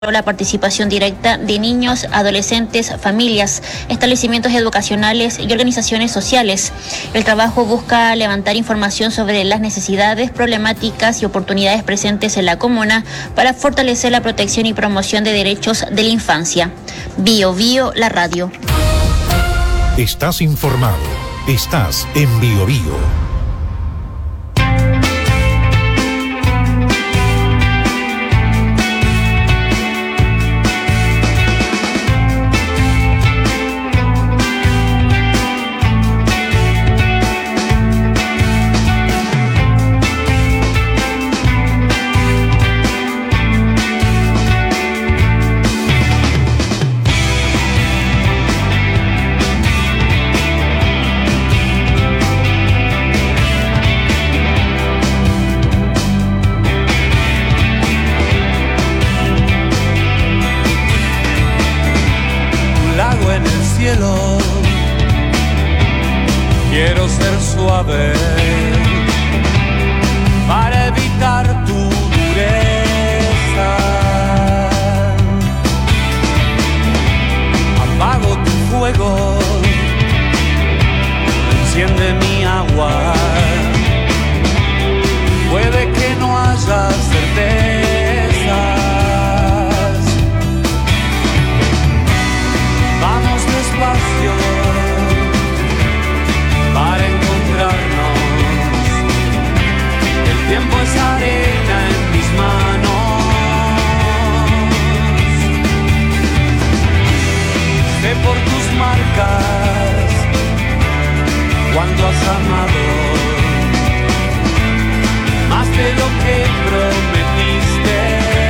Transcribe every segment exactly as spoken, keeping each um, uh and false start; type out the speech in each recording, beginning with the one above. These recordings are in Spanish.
la participación directa de niños, adolescentes, familias, establecimientos educacionales y organizaciones sociales. El trabajo busca levantar información sobre las necesidades, problemáticas y oportunidades presentes en la comuna para fortalecer la protección y promoción de derechos de la infancia. Bio Bio, la radio. Estás informado. Estás en Bio Bio. Quiero ser suave para evitar tu dureza. Apago tu fuego, enciende mi agua. Puede que no haya certezas. Vamos despacio para encontrarnos. El tiempo es arena en mis manos. Sé por tus marcas cuando has amado más de lo que prometiste.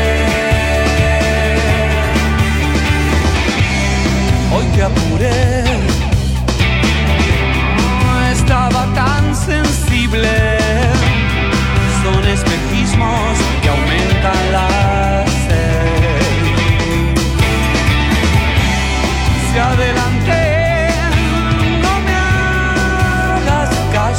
Hoy te apuré, estaba tan sensible. Son espejismos que aumentan la sed. Si adelanté, no me hagas caso.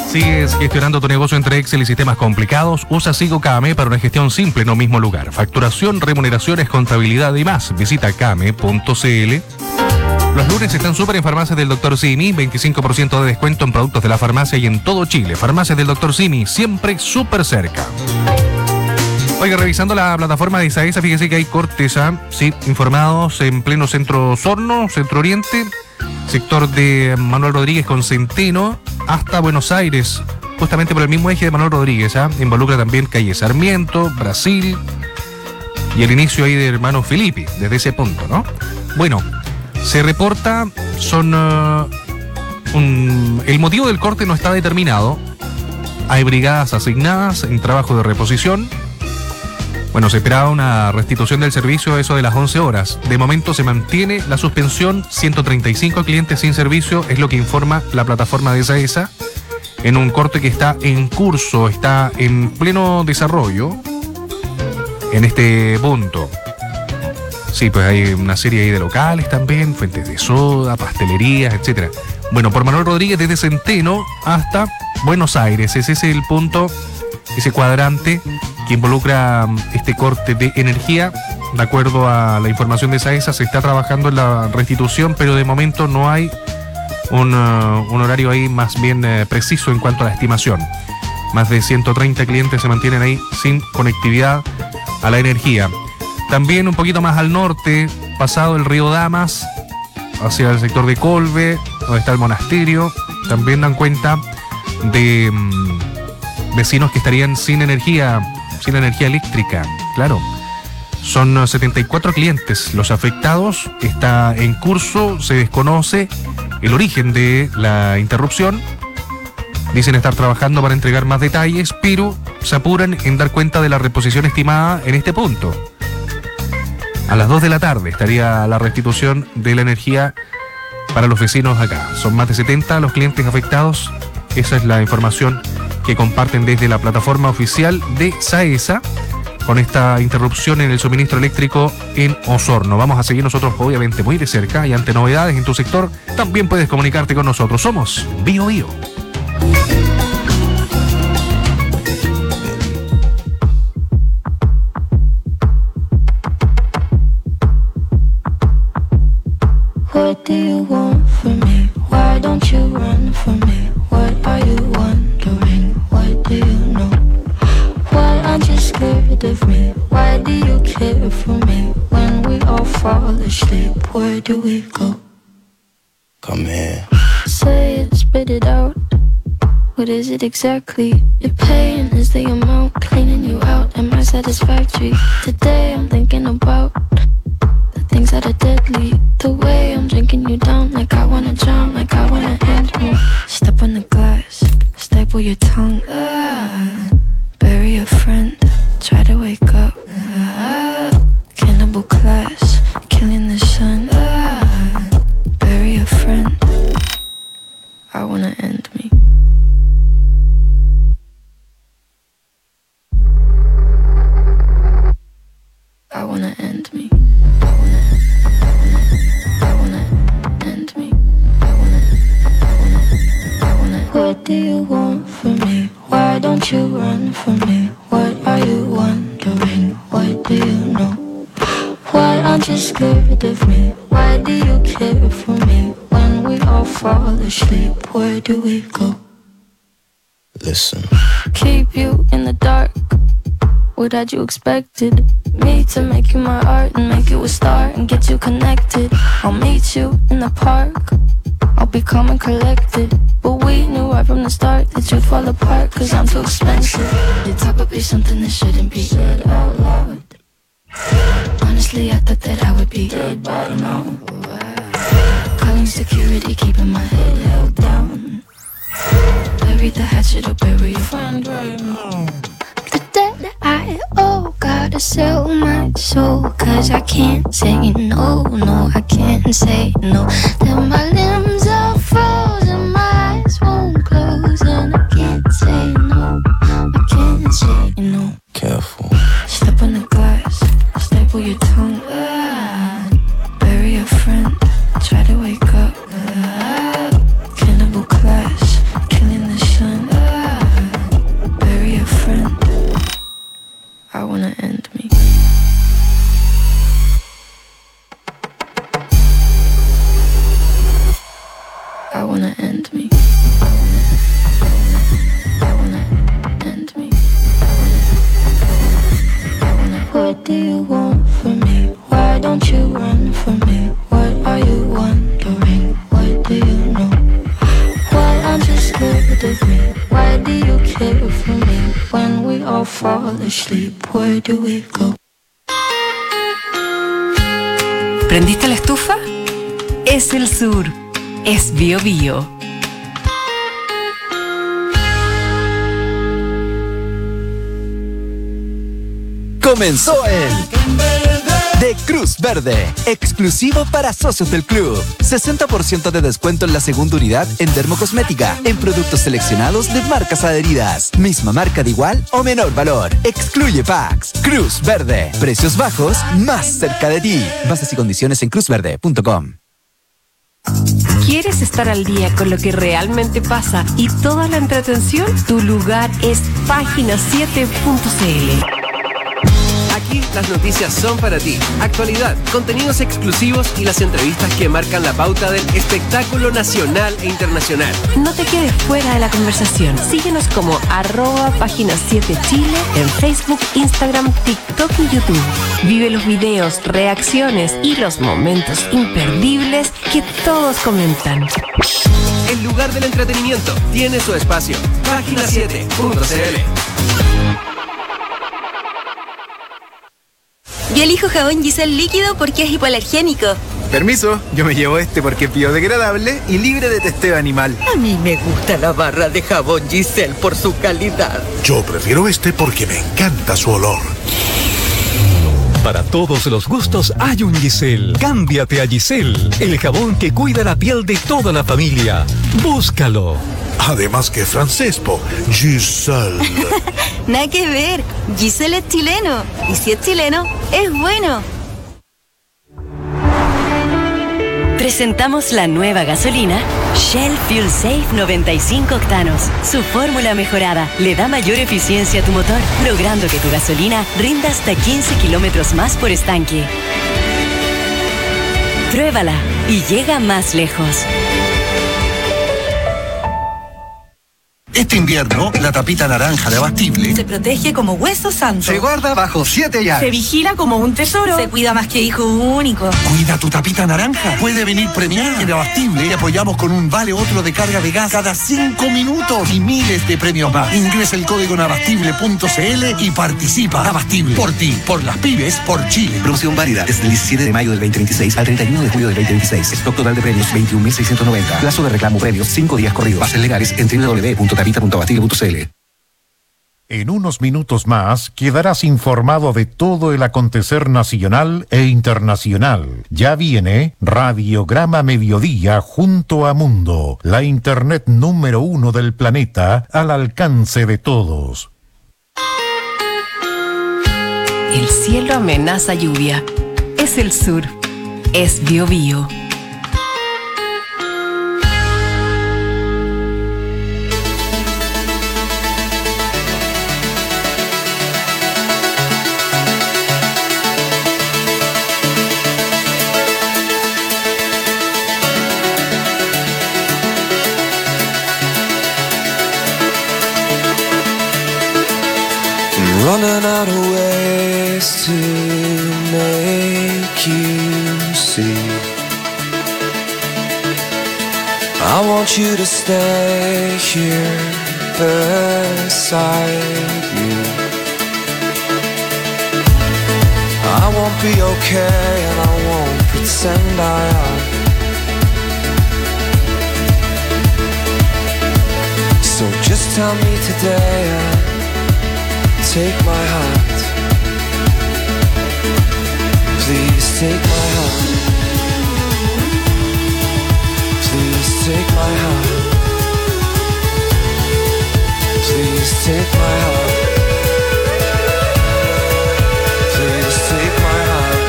¿Sigues gestionando tu negocio entre Excel y sistemas complicados? Usa SigoKame para una gestión simple en un mismo lugar. Facturación, remuneraciones, contabilidad y más. Visita kame punto cl. Los lunes están súper en Farmacias del doctor Simi. veinticinco por ciento de descuento en productos de la farmacia y en todo Chile. Farmacias del doctor Simi, siempre súper cerca. Oiga, revisando la plataforma de Isaesa, fíjese que hay cortes, ¿eh? Sí, informados en pleno centro Osorno, centro oriente, sector de Manuel Rodríguez con Centeno, hasta Buenos Aires, justamente por el mismo eje de Manuel Rodríguez, ¿eh? Involucra también calle Sarmiento, Brasil, y el inicio ahí de Hermano Felipe, desde ese punto, ¿no? Bueno, se reporta, son... Uh, un, el motivo del corte no está determinado, hay brigadas asignadas en trabajo de reposición. Bueno, se esperaba una restitución del servicio a eso de las once horas. De momento se mantiene la suspensión, ciento treinta y cinco clientes sin servicio, es lo que informa la plataforma de Isaesa, en un corte que está en curso, está en pleno desarrollo en este punto. Sí, pues hay una serie ahí de locales también, fuentes de soda, pastelerías, etcétera. Bueno, por Manuel Rodríguez desde Centeno hasta Buenos Aires, ese es el punto, ese cuadrante que involucra este corte de energía. De acuerdo a la información de Isaesa, se está trabajando en la restitución, pero de momento no hay un, uh, un horario ahí más bien uh, preciso en cuanto a la estimación. Más de ciento treinta clientes se mantienen ahí sin conectividad a la energía. También un poquito más al norte, pasado el río Damas, hacia el sector de Colbe, donde está el monasterio, también dan cuenta de um, vecinos que estarían sin energía, sin energía eléctrica. Claro, son setenta y cuatro clientes los afectados, está en curso, se desconoce el origen de la interrupción. Dicen estar trabajando para entregar más detalles, pero se apuran en dar cuenta de la reposición estimada en este punto. A las dos de la tarde estaría la restitución de la energía para los vecinos acá. Son más de setenta los clientes afectados. Esa es la información que comparten desde la plataforma oficial de Saesa con esta interrupción en el suministro eléctrico en Osorno. Vamos a seguir nosotros obviamente muy de cerca, y ante novedades en tu sector también puedes comunicarte con nosotros. Somos Bio Bio. What do you want from me? Why don't you run from me? What are you wondering? What do you know? Why aren't you scared of me? Why do you care for me? When we all fall asleep, where do we go? Come here. Say it, spit it out. What is it exactly? Your pain is the amount cleaning you out. Am I satisfactory? Today I'm thinking about things that are deadly. The way I'm drinking you down, like I wanna drown, like I wanna end me. Step on the glass, staple your tongue. Ah, bury a friend, try to wake up. Ah, cannibal class, killing the sun. Ah, bury a friend, I wanna end me. I wanna end me. What do you want from me? Why don't you run from me? What are you wondering? What do you know? Why aren't you scared of me? Why do you care for me? When we all fall asleep, where do we go? Listen. Keep you in the dark. What had you expected? Me to make you my art and make you a star and get you connected. I'll meet you in the park. I'll be calm and collected. But we knew right from the start that you'd fall apart, cause I'm too expensive. Your talk would be something that shouldn't be said out loud. Honestly, I thought that I would be dead by now. Calling security, keeping my head held down. Bury the hatchet or bury your friend right now. The debt I owe, gotta sell my soul, cause I can't say no, no, I can't say no. Then my limbs are frozen, my eyes won't close, and I can't say no, I can't say no. Careful. Step on the glass, staple your tongue. Ah, bury a friend, try to wake up. Ah, cannibal class, killing the sun. Ah, you run from me? What are you wondering? What do you know? Why aren't you scared of me? Why do you care for me? When we all fall asleep, where do we go? ¿Prendiste la estufa? Es el sur. Es Bio Bio. Comenzó el de Cruz Verde, exclusivo para socios del club. sesenta por ciento de descuento en la segunda unidad en dermocosmética, en productos seleccionados de marcas adheridas. Misma marca de igual o menor valor. Excluye packs. Cruz Verde. Precios bajos, más cerca de ti. Bases y condiciones en cruz verde punto com. ¿Quieres estar al día con lo que realmente pasa y toda la entretención? Tu lugar es página siete punto c l. Aquí las noticias son para ti. Actualidad, contenidos exclusivos y las entrevistas que marcan la pauta del espectáculo nacional e internacional. No te quedes fuera de la conversación. Síguenos como arroba página siete Chile en Facebook, Instagram, TikTok y YouTube. Vive los videos, reacciones y los momentos imperdibles que todos comentan. El lugar del entretenimiento tiene su espacio. página siete punto c l. Yo elijo jabón Giselle líquido porque es hipoalergénico. Permiso, yo me llevo este porque es biodegradable y libre de testeo animal. A mí me gusta la barra de jabón Giselle por su calidad. Yo prefiero este porque me encanta su olor. Para todos los gustos hay un Giselle. Cámbiate a Giselle, el jabón que cuida la piel de toda la familia. Búscalo. Además que francés, po. Giselle. Nada que ver. Giselle es chileno. Y si es chileno, es bueno. Presentamos la nueva gasolina Shell Fuel Safe noventa y cinco octanos. Su fórmula mejorada le da mayor eficiencia a tu motor, logrando que tu gasolina rinda hasta quince kilómetros más por estanque. Pruébala y llega más lejos. Este invierno, la tapita naranja de Abastible se protege como hueso santo. Se guarda bajo siete llaves. Se vigila como un tesoro. Se cuida más que hijo único. Cuida tu tapita naranja. Puede venir premiada. En Abastible te apoyamos con un vale otro de carga de gas cada cinco minutos y miles de premios más. Ingresa el código en abastible punto c l y participa. Abastible. Por ti, por las pymes, por Chile. Promoción válida desde el diecisiete de mayo del veinte veintiséis al treinta y uno de julio del veinte veintiséis. Stock total de premios veintiún mil seiscientos noventa. Plazo de reclamo premios cinco días corridos. Bases legales en doble u doble u doble u punto tapita punto abastible punto c l. En unos minutos más quedarás informado de todo el acontecer nacional e internacional. Ya viene Radiograma Mediodía junto a Mundo, la internet número uno del planeta al alcance de todos. El cielo amenaza lluvia. Es el sur. Es Bio Bio. Running out of ways to make you see. I want you to stay here beside me. I won't be okay and I won't pretend I am. So just tell me today and take my hand. Please take my hand. Please take my hand. Please take my hand. Please take my hand.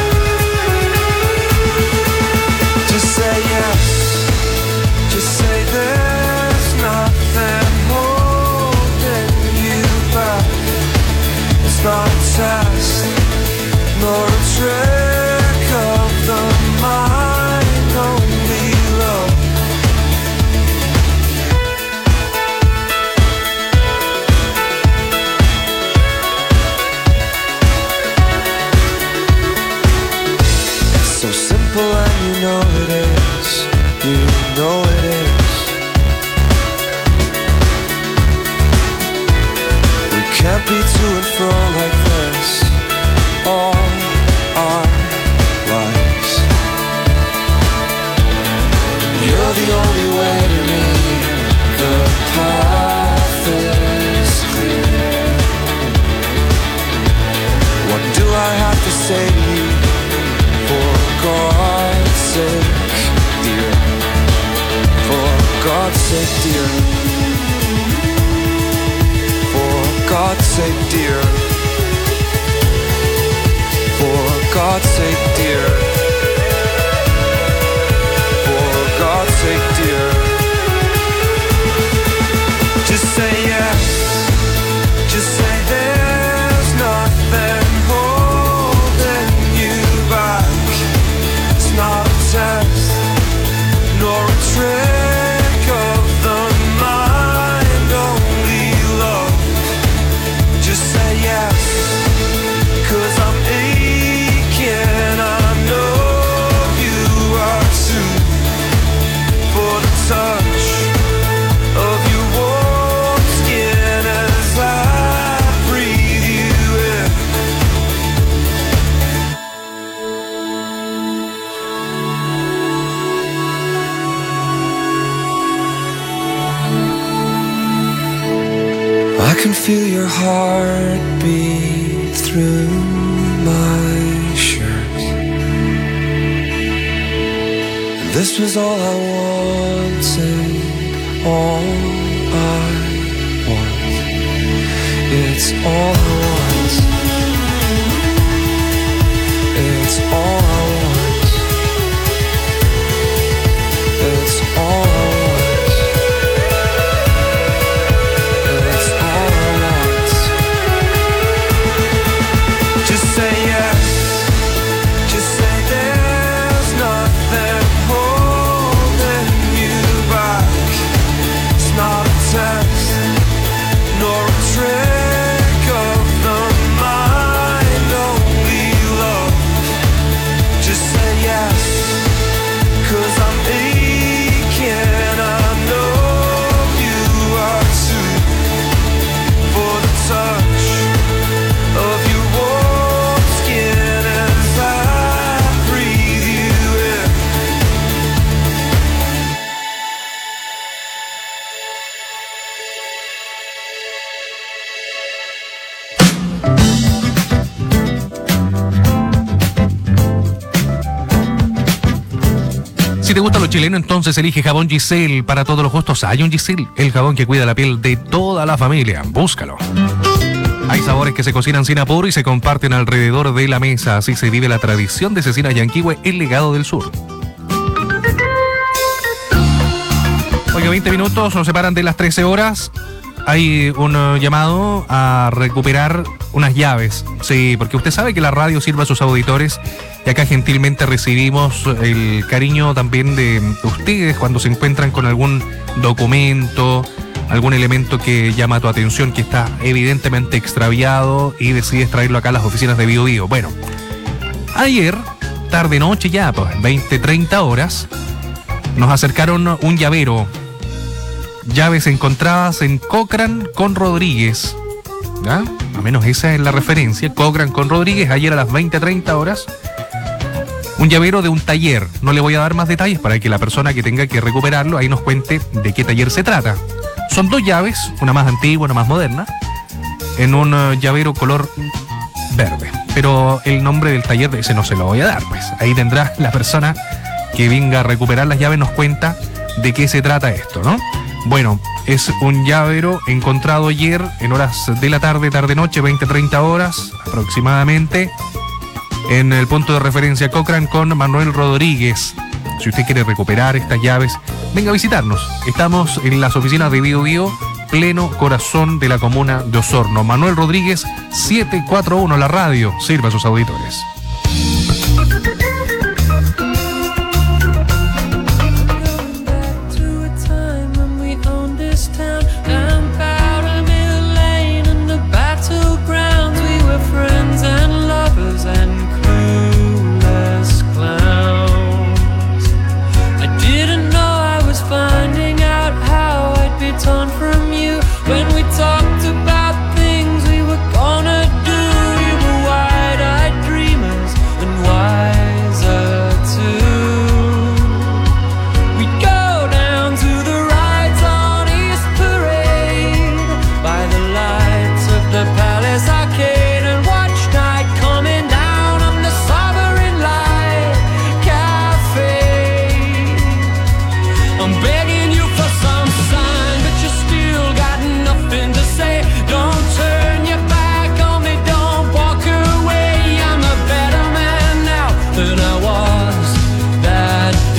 Just say yes. Just say there's nothing holding you back. It's not a test, nor a trick of the mind, only love. beautiful and you know it is. You know it is. We can't be to and fro like this all our lives. You're the only way to me. The path is clear. What do I have to say to you? For God's sake, dear. For God's sake, dear. For God's sake, dear. For God's sake, dear. For God's sake, dear. Just say yes. Just say there's nothing holding you back. It's not a test, nor a trick of the mind, only love. Just say yes, 'cause I'm aching, I know you are too. For the touch of your warm skin as I breathe you in. I can feel your heartbeat through my shirt. This was all I wanted, all I want. It's all I want. It's all I want. It's all I want. It's all I want. Just say yes. Just say there's nothing holding you back. It's not a test, nor a trick of the mind, only love. Just say yes, 'cause I'm aching, I know you are too. For the touch of your warm skin as I breathe you in. Si te gusta lo chileno, entonces elige jabón Giselle. Para todos los gustos hay un Giselle, el jabón que cuida la piel de toda la familia. Búscalo. Hay sabores que se cocinan sin apuro y se comparten alrededor de la mesa. Así se vive la tradición de Cecinas Yanquihue, el legado del sur. Oye, veinte minutos nos separan de las trece horas. Hay un uh, llamado a recuperar unas llaves. Sí, porque usted sabe que la radio sirve a sus auditores y acá gentilmente recibimos el cariño también de ustedes cuando se encuentran con algún documento, algún elemento que llama tu atención, que está evidentemente extraviado y decides traerlo acá a las oficinas de Bio Bio. Bueno, ayer, tarde noche ya, pues veinte, treinta horas, nos acercaron un llavero. Llaves encontradas en Cochrane con Rodríguez. ¿Ya? Al menos esa es la referencia. Cochrane con Rodríguez, ayer a las veinte, treinta horas. Un llavero de un taller. No le voy a dar más detalles para que la persona que tenga que recuperarlo ahí nos cuente de qué taller se trata. Son dos llaves, una más antigua, una más moderna, en un uh, llavero color verde. Pero el nombre del taller ese no se lo voy a dar, pues. Ahí tendrá la persona que venga a recuperar las llaves, nos cuenta de qué se trata esto, ¿no? Bueno, es un llavero encontrado ayer en horas de la tarde, tarde-noche, veinte, treinta horas aproximadamente, en el punto de referencia Cochrane con Manuel Rodríguez. Si usted quiere recuperar estas llaves, venga a visitarnos. Estamos en las oficinas de Bio Bio, pleno corazón de la comuna de Osorno. Manuel Rodríguez, setecientos cuarenta y uno, la radio sirve a sus auditores. Friends and lovers and clueless clowns.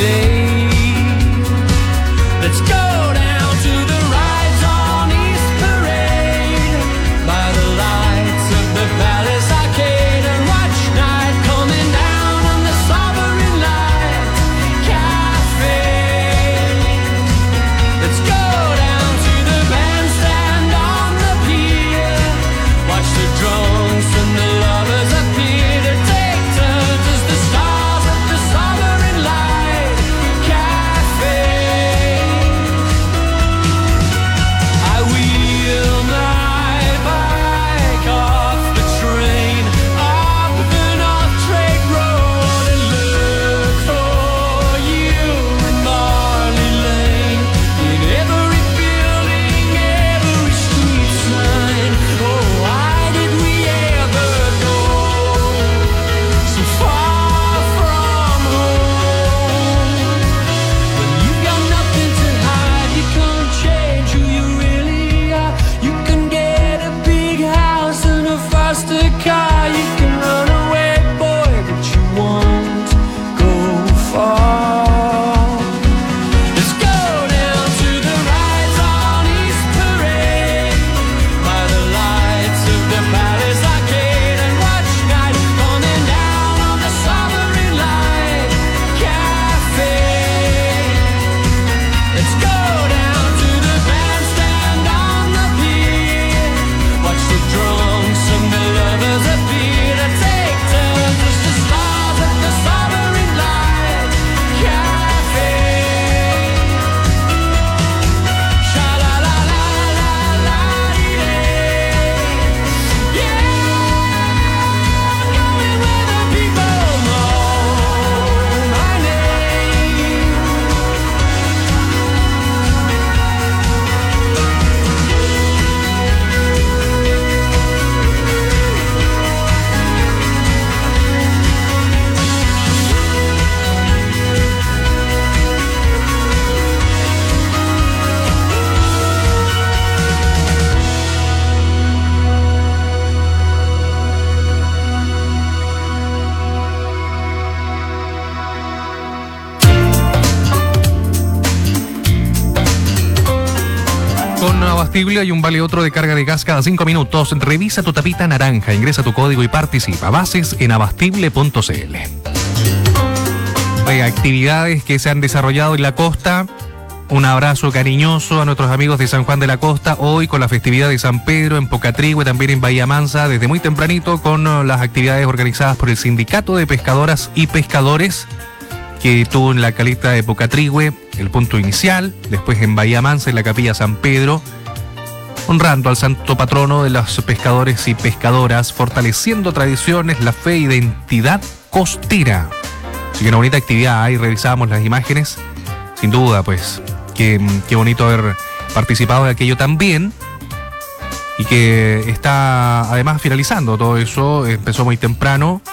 day. Let's go down to the rides on East Parade by the lights of the Palace Arcade and watch night coming down on the Sovereign Light Cafe. Let's go down to the bandstand on the pier, watch the drunks and the lovers appear to take turns as the stars of the Sovereign Light Cafe. I wheel my bike off the train up the North Trade Road and look for you in Marley Lane, in every building, every street sign. Oh, why did we ever go so far from home? When you've got nothing to hide, you can't change who you really are. You can get a big house and a faster car. You can run away, boy, but you won't go far. Let's go down to the rides on East Parade by the lights of the Palace Arcade and watch night coming down on the Sovereign Light Cafe. Let's go down to the bandstand on the pier, watch the drunks and the lovers appear to take turns as the stars of the Sovereign Light Cafe. Sha-la-la-la-la-la-dee-day. Yeah, going where the people know my name. Con Abastible hay un vale otro de carga de gas cada cinco minutos. Revisa tu tapita naranja, ingresa tu código y participa. Bases en abastible punto cl. Hay actividades que se han desarrollado en la costa. Un abrazo cariñoso a nuestros amigos de San Juan de la Costa, hoy con la festividad de San Pedro en Pocatrihue, también en Bahía Mansa, desde muy tempranito con uh, las actividades organizadas por el Sindicato de Pescadoras y Pescadores, que tuvo en la caleta de Pocatrihue el punto inicial, después en Bahía Mansa, en la Capilla San Pedro, honrando al santo patrono de los pescadores y pescadoras, fortaleciendo tradiciones, la fe e identidad costera. Así que una bonita actividad, ahí revisábamos las imágenes, sin duda, pues, qué, qué bonito haber participado de aquello también, y que está además finalizando todo eso, empezó muy temprano.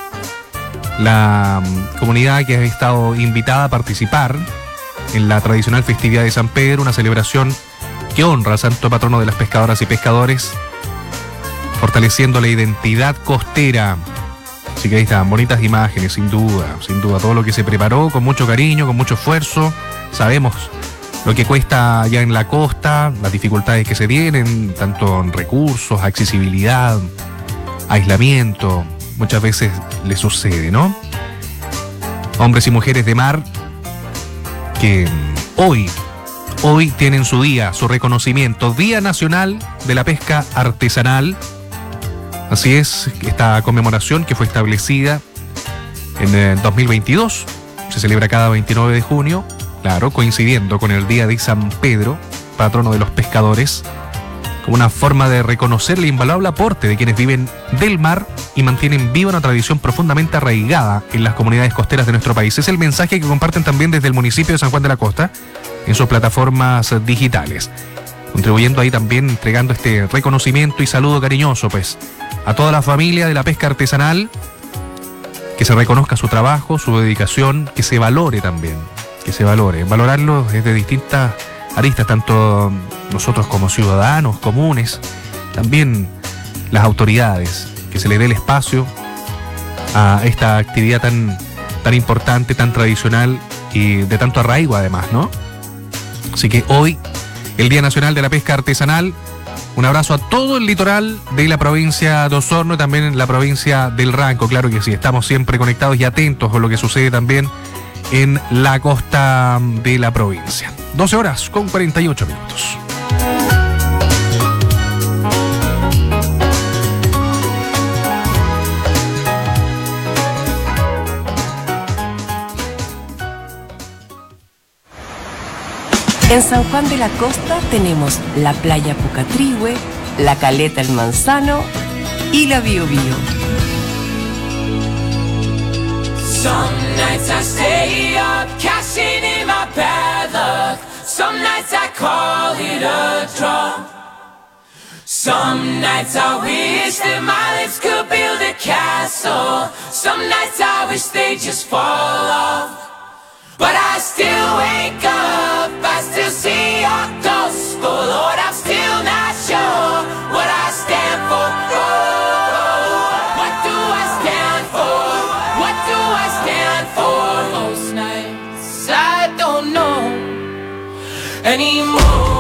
La um, comunidad que ha estado invitada a participar en la tradicional festividad de San Pedro, una celebración que honra al santo patrono de las pescadoras y pescadores, fortaleciendo la identidad costera. Así que ahí están, bonitas imágenes, sin duda, sin duda, todo lo que se preparó con mucho cariño, con mucho esfuerzo. Sabemos lo que cuesta allá en la costa, las dificultades que se tienen, tanto en recursos, accesibilidad, aislamiento. Muchas veces le sucede, ¿no? Hombres y mujeres de mar que hoy, hoy tienen su día, su reconocimiento, Día Nacional de la Pesca Artesanal. Así es, esta conmemoración que fue establecida en el dos mil veintidós, se celebra cada veintinueve de junio, claro, coincidiendo con el Día de San Pedro, patrono de los pescadores, como una forma de reconocer el invaluable aporte de quienes viven del mar y mantienen viva una tradición profundamente arraigada en las comunidades costeras de nuestro país. Es el mensaje que comparten también desde el municipio de San Juan de la Costa en sus plataformas digitales, contribuyendo ahí también, entregando este reconocimiento y saludo cariñoso, pues, a toda la familia de la pesca artesanal, que se reconozca su trabajo, su dedicación, que se valore también, que se valore, valorarlo desde distintas aristas, tanto nosotros como ciudadanos comunes, también las autoridades, que se le dé el espacio a esta actividad tan, tan importante, tan tradicional y de tanto arraigo además, ¿no? Así que hoy, el Día Nacional de la Pesca Artesanal, un abrazo a todo el litoral de la provincia de Osorno y también en la provincia del Ranco, claro que sí, estamos siempre conectados y atentos con lo que sucede también en la costa de la provincia. doce horas con cuarenta y ocho minutos. En San Juan de la Costa tenemos la playa Pucatrihue, la Caleta El Manzano y la Bio Bio. Some nights I stay up, cashing in my bad luck. Some nights I call it a draw. Some nights I wish that my lips could build a castle. Some nights I wish they just fall off. But I still wake up, I still see your ghost. Oh Lord, I'm still not sure what I stand for. Oh, what do I stand for? What do I stand for? Most nights I don't know anymore.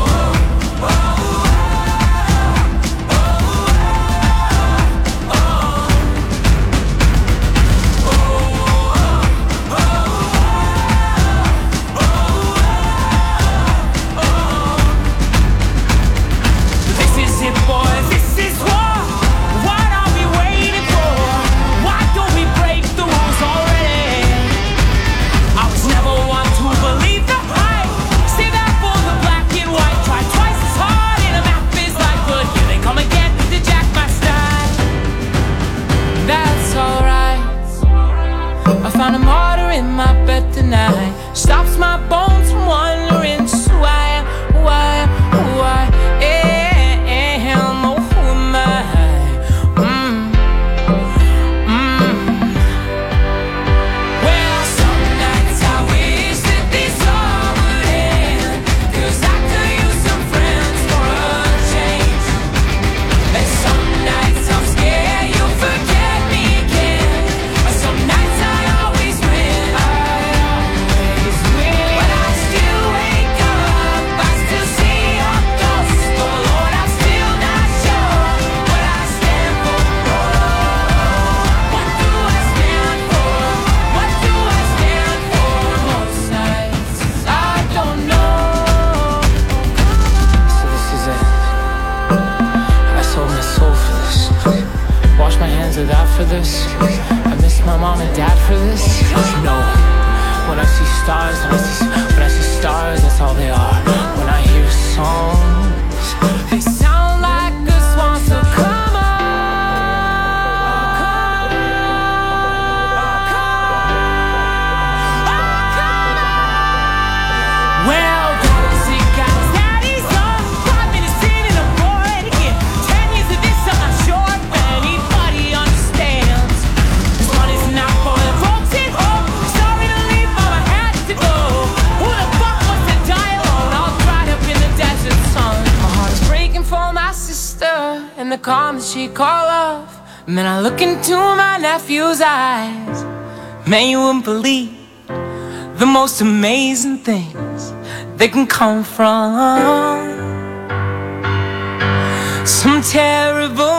Found a martyr in my bed tonight. Stops my bones from wondering just who I am, who I am, who I am. Oh, who am I? Mm. Mm. Well, some nights I wish that this all would end, 'cause I could use some friends for a change. And some nights I'm scared you'll forget me again. Some nights I for this. I miss my mom and dad for this. No. When I see stars, when I see, when I see stars, that's all they are. When I hear songs, they sound like a swan, so come on. Well, daddy's sick, got his daddy's on. Five minutes in and I'm bored again. Ten years of this, I'm not sure if anybody understands. This one is not for the folks at home. Sorry to leave, mama had to go. Who the fuck wants to die alone? All dried up in the desert sun. My heart is breaking for my sister and the calm that she call off. And then I look into my nephew's eyes. Man, you wouldn't believe the most amazing things they can come from some terrible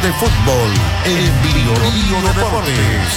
de fútbol en Bio Bio Deportes.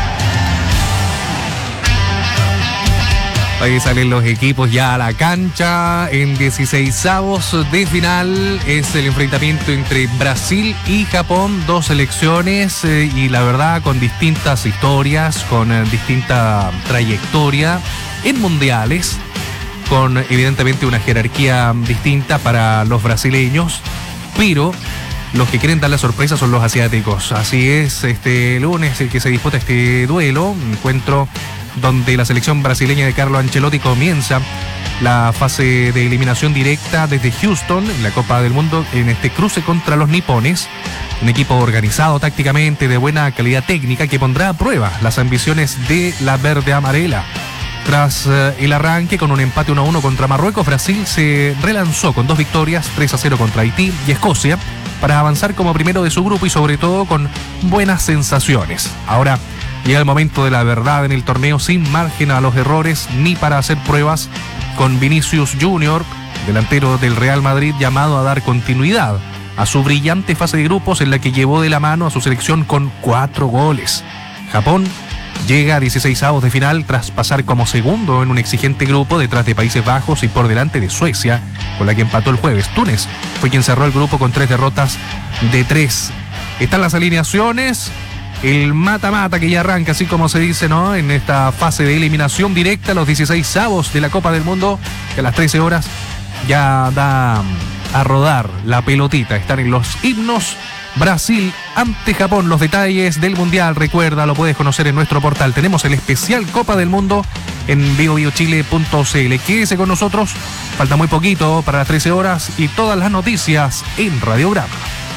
Ahí salen los equipos ya a la cancha en dieciseisavos de final. Es el enfrentamiento entre Brasil y Japón, dos selecciones eh, y la verdad con distintas historias, con eh, distinta trayectoria en mundiales, con evidentemente una jerarquía distinta para los brasileños, pero los que quieren dar la sorpresa son los asiáticos. Así es, este lunes el que se disputa este duelo, un encuentro donde la selección brasileña de Carlo Ancelotti comienza la fase de eliminación directa desde Houston en la Copa del Mundo en este cruce contra los nipones, un equipo organizado tácticamente, de buena calidad técnica, que pondrá a prueba las ambiciones de la verde amarela. Tras eh, el arranque con un empate uno a uno contra Marruecos, Brasil se relanzó con dos victorias, tres a cero contra Haití y Escocia, para avanzar como primero de su grupo y sobre todo con buenas sensaciones. Ahora llega el momento de la verdad en el torneo, sin margen a los errores ni para hacer pruebas, con Vinicius Junior, delantero del Real Madrid, llamado a dar continuidad a su brillante fase de grupos en la que llevó de la mano a su selección con cuatro goles. Japón llega a dieciseisavos de final tras pasar como segundo en un exigente grupo detrás de Países Bajos y por delante de Suecia, con la que empató el jueves. Túnez fue quien cerró el grupo con tres derrotas de tres. Están las alineaciones, el mata-mata que ya arranca, así como se dice, ¿no?, en esta fase de eliminación directa, los dieciseisavos de la Copa del Mundo, que a las trece horas ya da a rodar la pelotita. Están en los himnos. Brasil ante Japón. Los detalles del Mundial, recuerda, lo puedes conocer en nuestro portal. Tenemos el especial Copa del Mundo en bio bio chile punto c l. Quédese con nosotros, falta muy poquito para las trece horas y todas las noticias en Radiograma.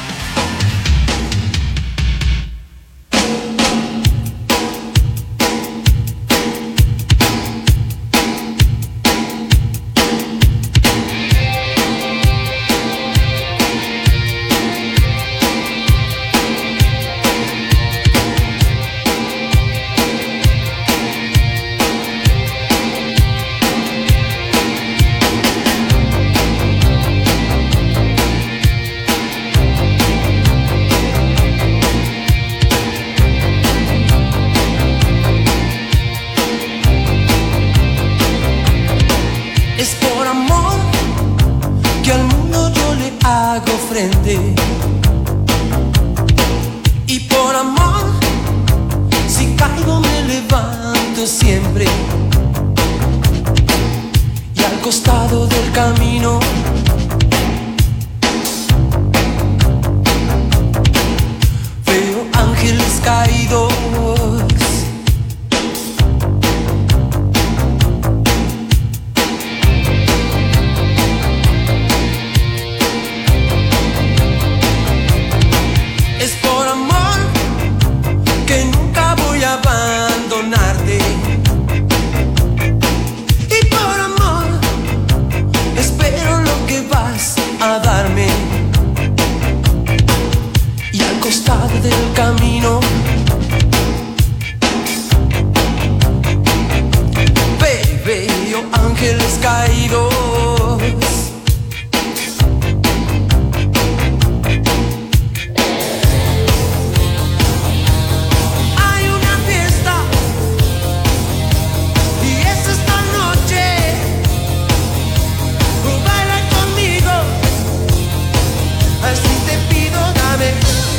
Y por amor, si caigo me levanto siempre. Y al costado del camino veo ángeles caídos. Del camino veo ángeles caídos. Hay una fiesta y es esta noche. Baila conmigo, así te pido, dame.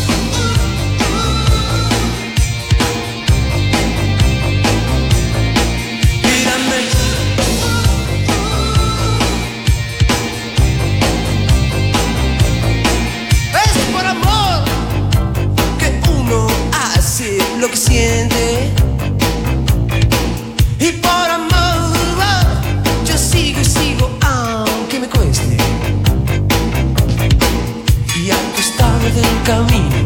Lo que siente, y por amor yo sigo y sigo aunque me cueste. Y al costado del camino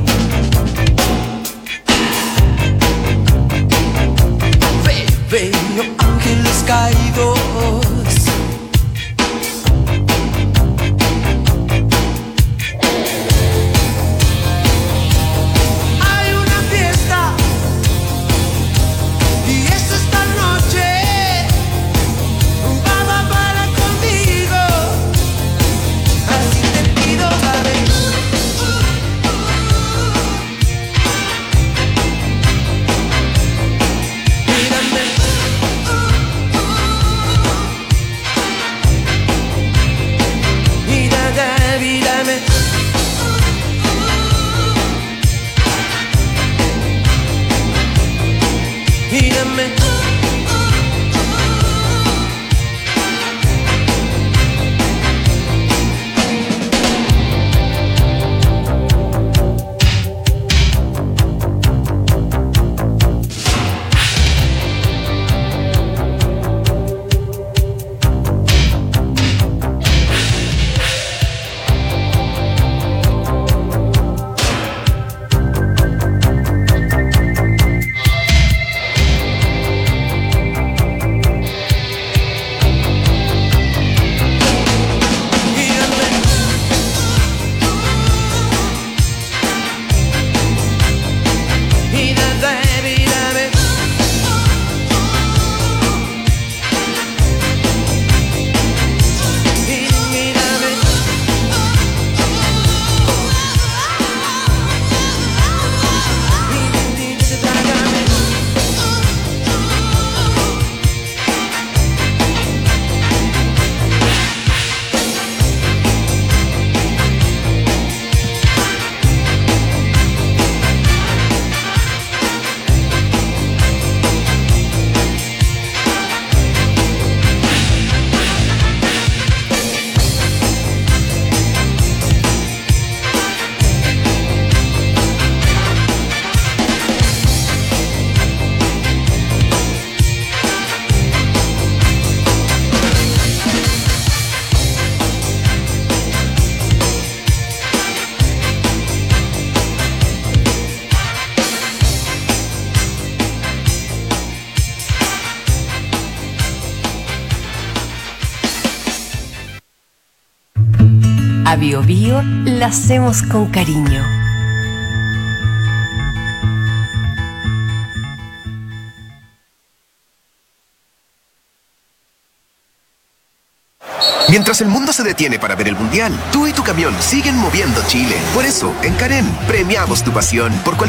veo ángeles caídos. A Bio Bio la hacemos con cariño. Mientras el mundo se detiene para ver el Mundial, tú y tu camión siguen moviendo Chile. Por eso, en Karen, premiamos tu pasión. Por cualquier